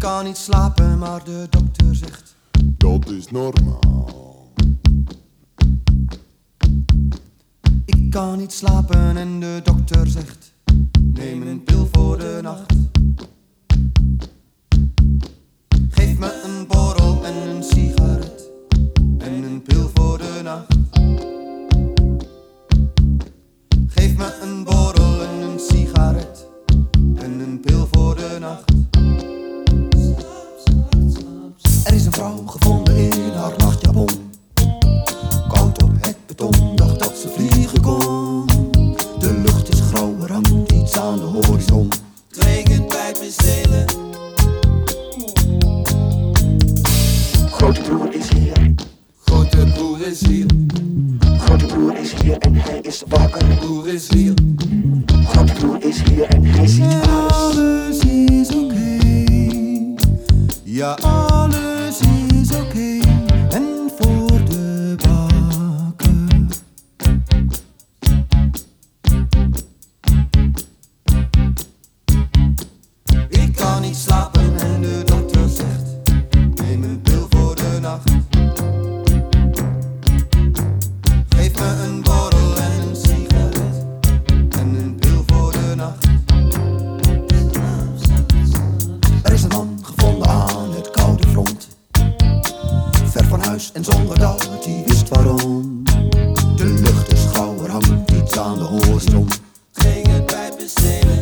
kan niet slapen, maar de dokter zegt dat is normaal. Ik kan niet slapen en de dokter zegt neem een pil voor de nacht. Geef me een borrel en een sigaret en een pil voor de nacht. Geef me een borrel en een sigaret en een pil voor de nacht. Er is een vrouw gevonden in haar nachtjapon, koud op het beton, dacht dat ze vliegen kon. De lucht is grauw, er hangt iets aan de horizon. Het regent bij Pistelen. Grote broer is hier. Grote broer is hier. Grote broer is hier en hij is wakker. Broer is hier. Grote broer is hier en hij ziet En alles. alles is oké. Ja, alles is oké. En voor de bakker. Ik kan niet slapen en de dokter zegt neem een pil voor de nacht. Geef me een borrel en een sigaret en een pil voor de nacht. Er is een man gevonden aan het koude front, ver van huis en zonder dat hij wist waarom. De lucht is grauw, er hangt iets aan de horizon. Ging het bij bestelen.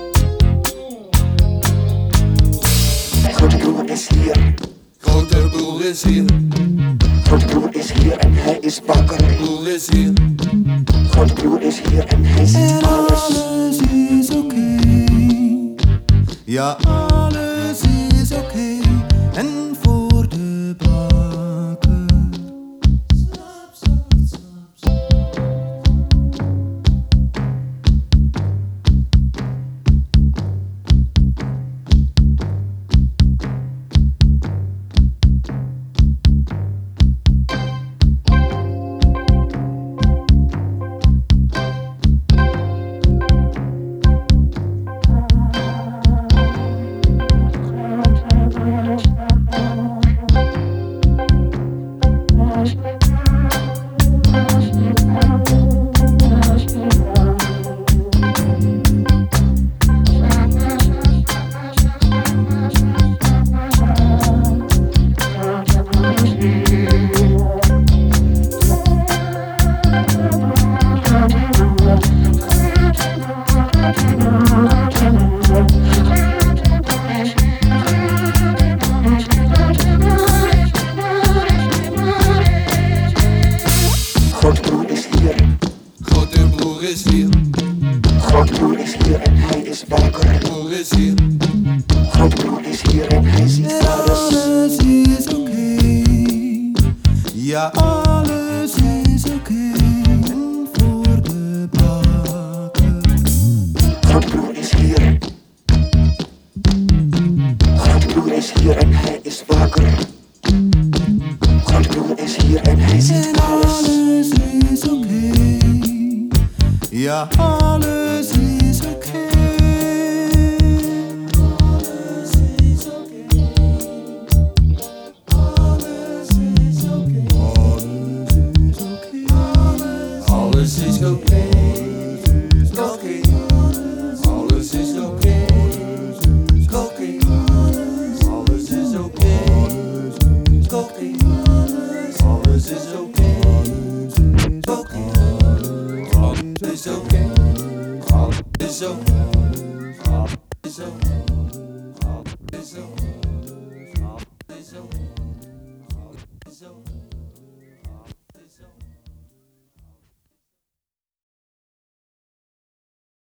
Grote broer is hier. Grote broer is hier. Grote broer is hier en hij is wakker. Broer is hier. Grote broer is hier en hij ziet En alles. alles is oké. Ja, alles is oké. En voor de bakker. Slaap, slaap, slaap, slaap. Grote broer is hier. Grote broer is hier. Grote broer is hier en hij is wakker. Broer is hier. Grote broer is hier en hij ziet En alles. alles is oké. Ja, alles is oké. En voor de bakker. Grote broer is hier. Grote broer is hier en hij is wakker. Grote broer is hier en hij ziet En alles. alles is oké. Ja, alles is oké. Alles is oké. Alles is oké. Alles is oké. Alles is oké. Oké. Alles is oké. Oké. Alles is oké. Oké. Alles is oké. Oké. Alles is oké. Alles is oké.